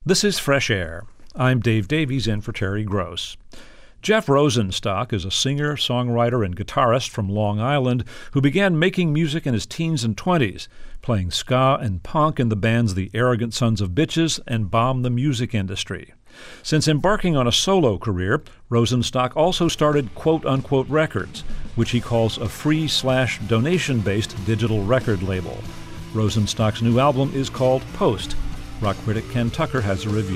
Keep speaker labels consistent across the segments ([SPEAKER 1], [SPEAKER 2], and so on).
[SPEAKER 1] This is Fresh Air. I'm Dave Davies in for Terry Gross. Jeff Rosenstock is a singer, songwriter, and guitarist from Long Island who began making music in his teens and 20s, playing ska and punk in the bands The Arrogant Sons of Bitches and Bomb the Music Industry. Since embarking on a solo career, Rosenstock also started Quote-Unquote Records, which he calls a free/donation-based digital record label. Rosenstock's new album is called Post. Rock critic Ken Tucker has a review.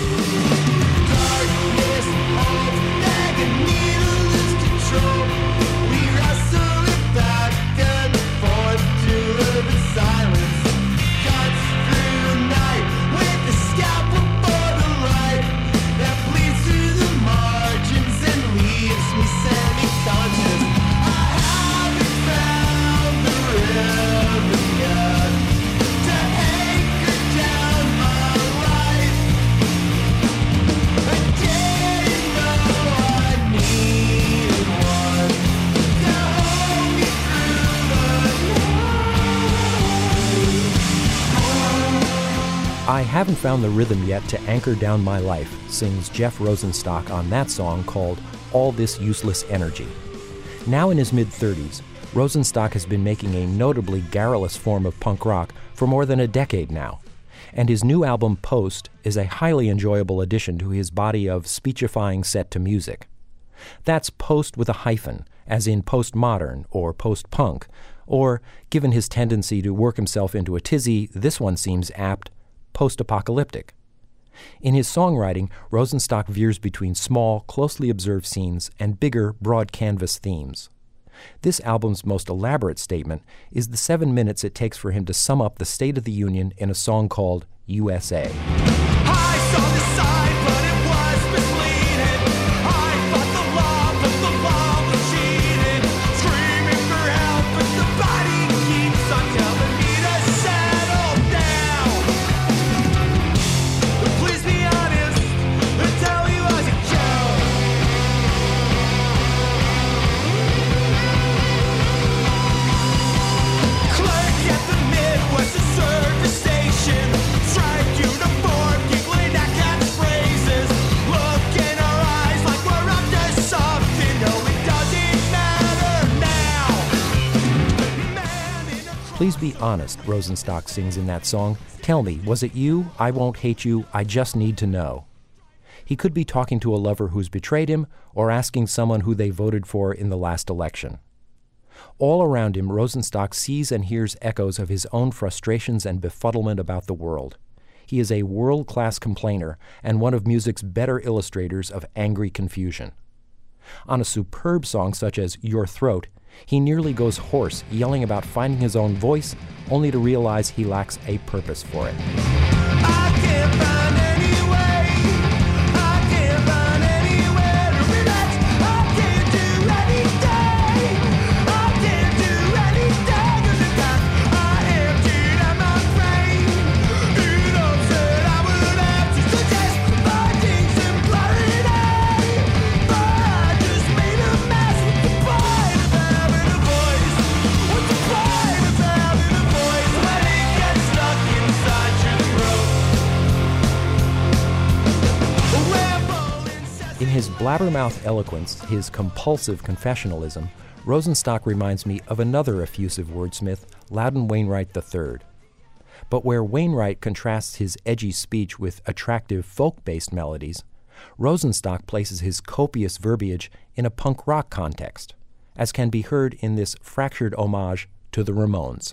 [SPEAKER 2] I haven't found the rhythm yet to anchor down my life, sings Jeff Rosenstock on that song called All This Useless Energy. Now in his mid-30s, Rosenstock has been making a notably garrulous form of punk rock for more than a decade now, and his new album Post is a highly enjoyable addition to his body of speechifying set to music. That's post with a hyphen, as in postmodern or post-punk, or, given his tendency to work himself into a tizzy, this one seems apt, post-apocalyptic. In his songwriting, Rosenstock veers between small, closely observed scenes and bigger, broad canvas themes. This album's most elaborate statement is the 7 minutes it takes for him to sum up the State of the Union in a song called USA.
[SPEAKER 3] I saw the sign, but it was misleading. I thought the law was cheating. Screaming for help, but somebody keeps on telling me to settle down. But please be honest, and tell me was a joke. Clerk at the Midwestern service station, striped uniform, giggling at catchphrases. Look in our eyes like we're up to something. No, it doesn't matter now. Man in a
[SPEAKER 2] Please be honest, Rosenstock sings in that song. Tell me, was it you? I won't hate you. I just need to know. He could be talking to a lover who's betrayed him or asking someone who they voted for in the last election. All around him, Rosenstock sees and hears echoes of his own frustrations and befuddlement about the world. He is a world-class complainer and one of music's better illustrators of angry confusion. On a superb song such as Your Throat, he nearly goes hoarse, yelling about finding his own voice, only to realize he lacks a purpose for it.
[SPEAKER 3] I can't find any way. I can't find anywhere to relax. I can't do anything. I can't do anything 'cause in fact I emptied out my brain. You know said I would have to suggest finding some clarity, but I just made a mess. What's the point of having a voice? What's the point of having a voice when it gets stuck inside your throat?
[SPEAKER 2] In his blabbermouth eloquence, his compulsive confessionalism, Rosenstock reminds me of another effusive wordsmith, Loudon Wainwright III. But where Wainwright contrasts his edgy speech with attractive folk-based melodies, Rosenstock places his copious verbiage in a punk rock context, as can be heard in this fractured homage to the Ramones.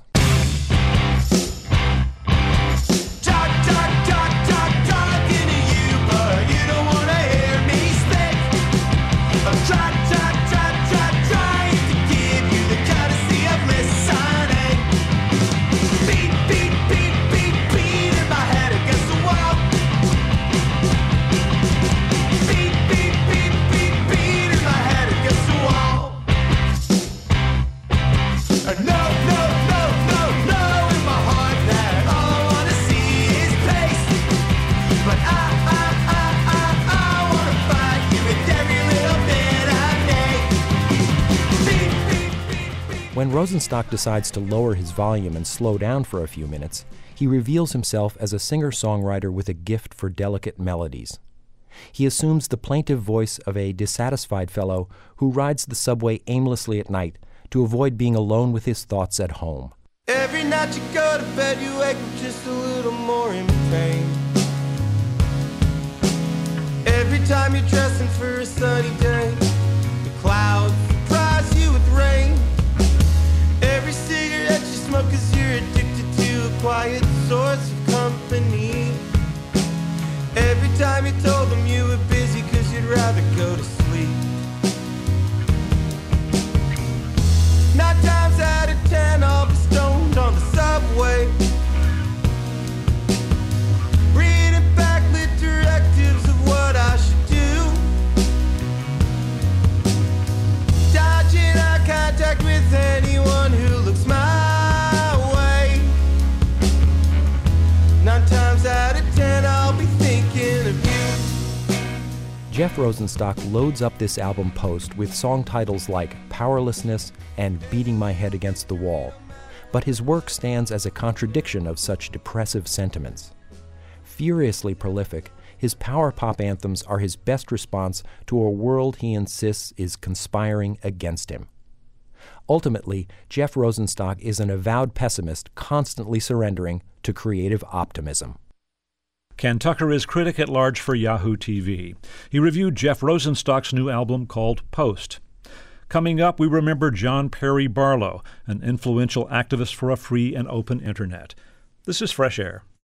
[SPEAKER 3] Talking to you, but you don't want to hear me speak. I'm trying to give you the courtesy of listening. Beat in my head against the wall. Beat in my head against the wall. No, in my heart that all I want to see is pace. But I want to fight you with every little bit I make.
[SPEAKER 2] When Rosenstock decides to lower his volume and slow down for a few minutes, he reveals himself as a singer-songwriter with a gift for delicate melodies. He assumes the plaintive voice of a dissatisfied fellow who rides the subway aimlessly at night to avoid being alone with his thoughts at home.
[SPEAKER 3] Every night you go to bed, you wake up just a little more in pain. Every time you're dressing for a sunny day, the clouds surprise you with rain. Every cigarette you smoke 'cause you're addicted to a quiet source of company. Every time you told them you were busy 'cause you'd rather go to sleep. 9 times out of 10 I'll be stoned on the subway, reading backlit directives of what I should do, dodging eye contact with anyone who looks my way. 9 times out of 10 I'll be thinking of you.
[SPEAKER 2] Jeff Rosenstock loads up this album post with song titles like Powerlessness and Beating My Head Against the Wall, but his work stands as a contradiction of such depressive sentiments. Furiously prolific, his power pop anthems are his best response to a world he insists is conspiring against him. Ultimately, Jeff Rosenstock is an avowed pessimist constantly surrendering to creative optimism.
[SPEAKER 1] Ken Tucker is critic at large for Yahoo TV. He reviewed Jeff Rosenstock's new album called Post. Coming up, we remember John Perry Barlow, an influential activist for a free and open internet. This is Fresh Air.